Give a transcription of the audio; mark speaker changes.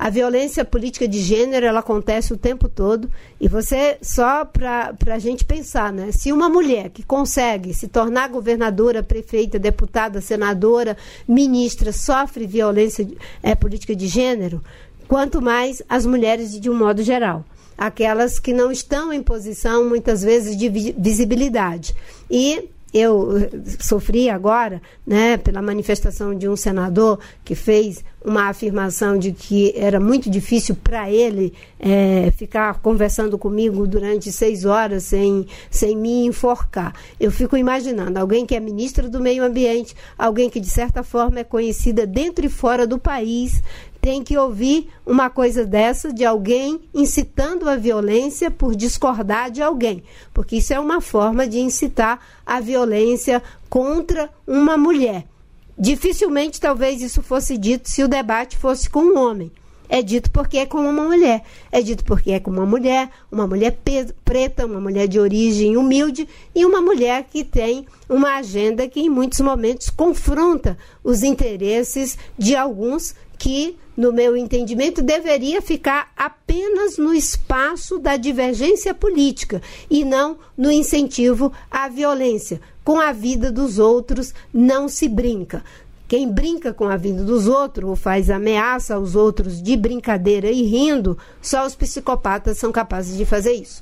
Speaker 1: A violência política de gênero, ela acontece o tempo todo, e você, só para a gente pensar, né? Se uma mulher que consegue se tornar governadora, prefeita, deputada, senadora, ministra, sofre violência política de gênero, quanto mais as mulheres de um modo geral. Aquelas que não estão em posição, muitas vezes, de visibilidade. E eu sofri agora, né, pela manifestação de um senador que fez uma afirmação de que era muito difícil para ele ficar conversando comigo durante 6 horas sem me enforcar. Eu fico imaginando alguém que é ministra do Meio Ambiente, alguém que de certa forma é conhecida dentro e fora do país, tem que ouvir uma coisa dessa de alguém incitando a violência por discordar de alguém, porque isso é uma forma de incitar a violência contra uma mulher. Dificilmente, talvez, isso fosse dito se o debate fosse com um homem. É dito porque é com uma mulher. É dito porque é com uma mulher preta, uma mulher de origem humilde e uma mulher que tem uma agenda que, em muitos momentos, confronta os interesses de alguns que, no meu entendimento, deveria ficar apenas no espaço da divergência política e não no incentivo à violência. Com a vida dos outros não se brinca. Quem brinca com a vida dos outros ou faz ameaça aos outros de brincadeira e rindo, só os psicopatas são capazes de fazer isso.